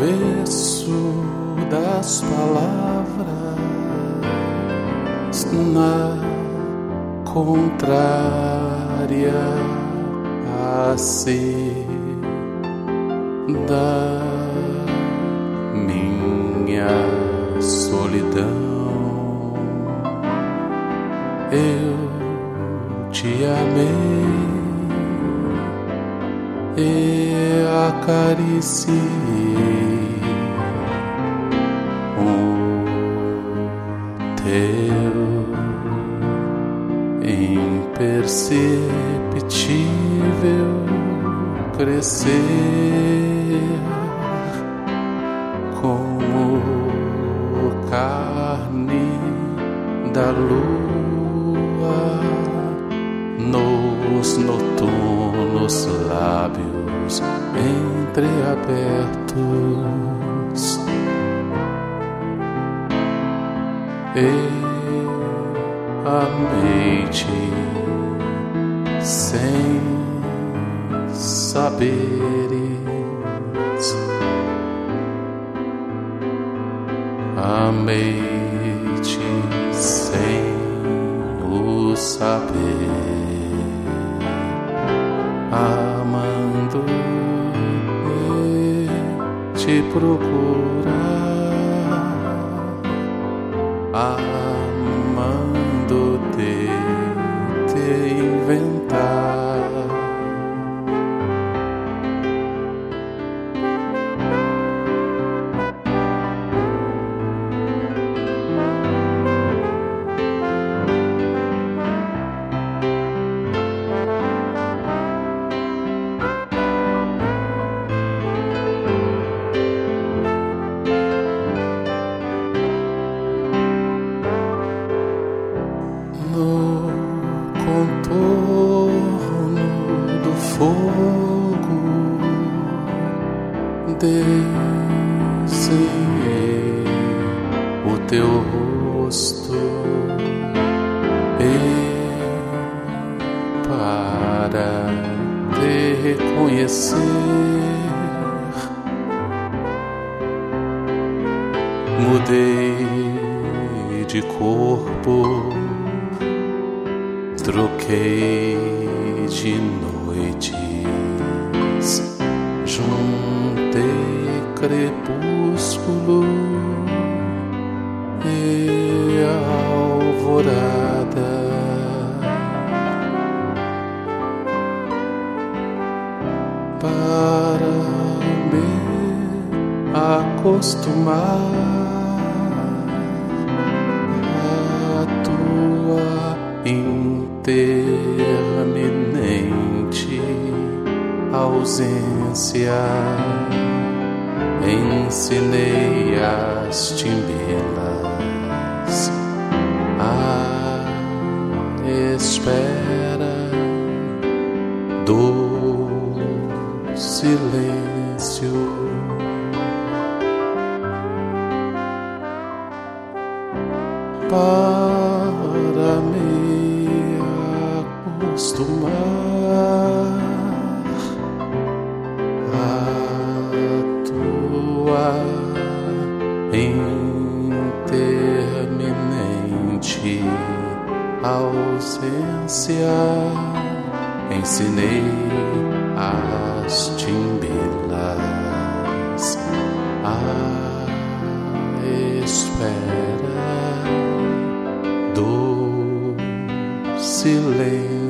avesso das palavras, na contrária a ser da minha solidão. Eu te amei e acariciei o teu imperceptível crescer como carne da lua nos noturnos lábios entreabertos. E amei-te sem saberes, amei-te sem o saber, amando e te procurar, amando te inventar. Contorno do fogo desenhei o teu rosto e para te reconhecer mudei de corpo, troquei de noites, juntei crepúsculo e alvorada, para me acostumar à tua interminente ausência. Ensinei as timbelas à espera do silêncio. Para me acostumar à tua interminente ausência, ensinei as timbelas à espera do silêncio.